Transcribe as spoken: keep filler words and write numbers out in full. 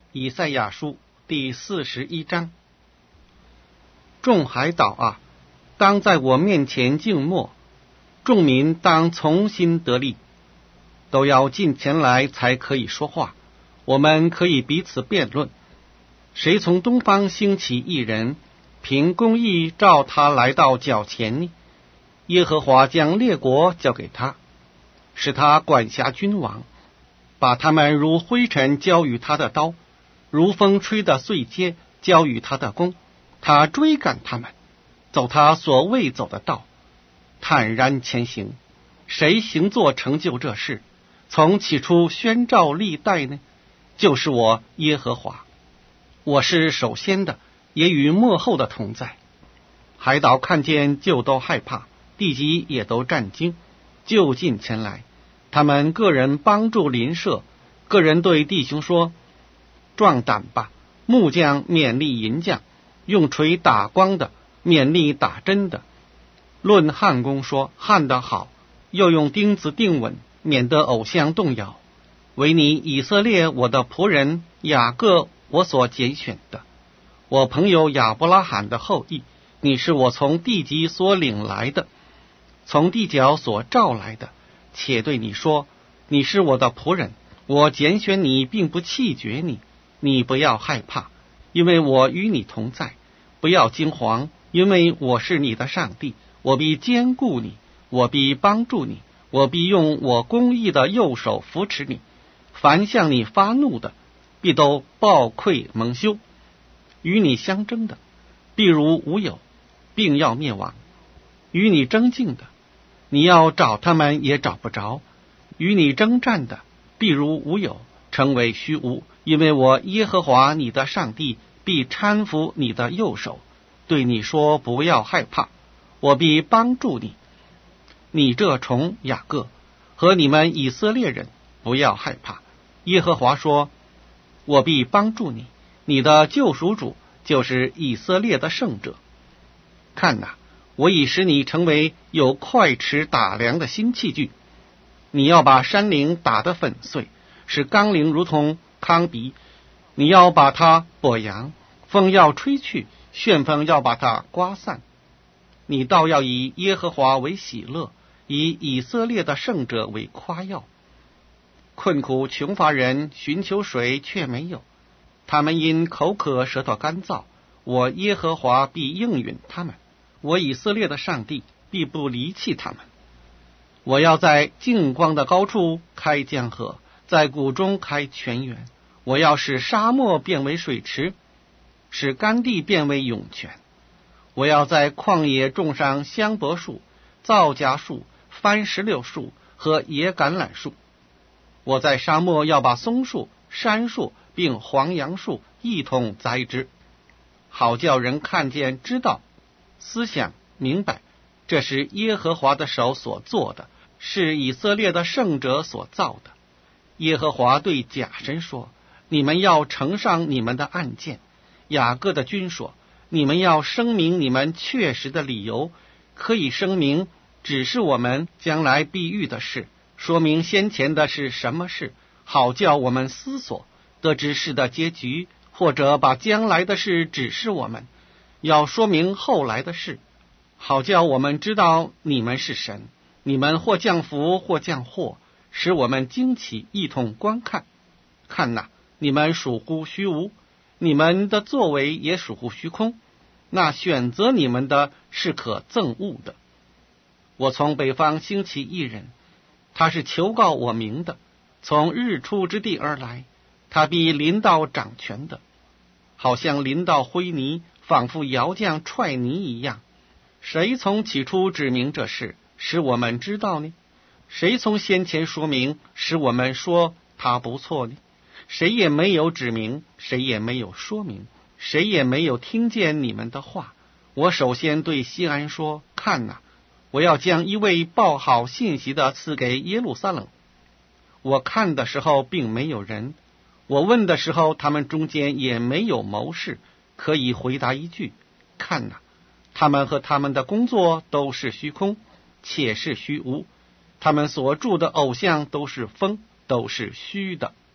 以赛亚书第四十一章。众海岛啊，当在我面前静默，众民当从心得力，都要近前来才可以说话，我们可以彼此辩论。谁从东方兴起一人，凭公义召他来到脚前呢？耶和华将列国交给他，使他管辖君王，把他们如灰尘交与他的刀，如风吹的碎秸交与他的弓。他追赶他们，走他所未走的道，坦然前行。谁行作成就这事，从起初宣召历代呢？就是我耶和华。我是首先的，也与末后的同在。海岛看见就都害怕，地极也都战惊，就近前来。他们个人帮助邻舍，个人对弟兄说：壮胆吧！木匠勉励银匠，用锤打光的勉励打针的。论焊工说：焊得好，又用钉子钉稳，免得偶像动摇。唯你以色列我的仆人雅各我所拣选的，我朋友亚伯拉罕的后裔，你是我从地极所领来的，从地角所召来的。且对你说，你是我的仆人，我拣选你，并不弃绝你。你不要害怕，因为我与你同在；不要惊惶，因为我是你的上帝。我必坚固你，我必帮助你，我必用我公义的右手扶持你。凡向你发怒的，必都暴溃蒙羞；与你相争的，必如无有，并要灭亡；与你争竞的，你要找他们也找不着；与你征战的，必如无有，成为虚无。因为我耶和华你的上帝必搀扶你的右手，对你说：不要害怕，我必帮助你。你这虫雅各和你们以色列人，不要害怕。耶和华说：我必帮助你，你的救赎主就是以色列的圣者。看哪，我已使你成为有快尺打量的新器具。你要把山陵打得粉碎，使冈陵如同糠秕。你要把它跛扬，风要吹去，旋风要把它刮散。你倒要以耶和华为喜乐，以以色列的圣者为夸耀。困苦穷乏人寻求水却没有，他们因口渴舌头干燥，我耶和华必应允他们，我以色列的上帝必不离弃他们。我要在净光的高处开江河，在谷中开泉源。我要使沙漠变为水池，使干地变为涌泉。我要在旷野种上香柏树、皂荚树、番石榴树和野橄榄树。我在沙漠要把松树、杉树并黄杨树一同栽植，好叫人看见知道，思想明白，这是耶和华的手所做的，是以色列的圣者所造的。耶和华对甲申说：你们要呈上你们的案件。雅各的君说：你们要声明你们确实的理由，可以声明只是我们将来必遇的事，说明先前的是什么事，好叫我们思索，得知事的结局，或者把将来的事指示我们，要说明后来的事，好叫我们知道你们是神。你们或降福或降祸，使我们惊奇，一同观看。看哪，你们属乎虚无，你们的作为也属乎虚空。那选择你们的是可憎恶的。我从北方兴起一人，他是求告我名的，从日出之地而来，他必临到掌权的，好像临到灰泥，仿佛窑匠踹泥一样。谁从起初指明这事，使我们知道呢？谁从先前说明，使我们说他不错呢？谁也没有指明，谁也没有说明，谁也没有听见你们的话。我首先对西安说：看哪，我要将一位报好信息的赐给耶路撒冷。我看的时候并没有人，我问的时候他们中间也没有谋士可以回答一句。看哪，他们和他们的工作都是虚空，且是虚无，他们所铸的偶像都是风，都是虚的。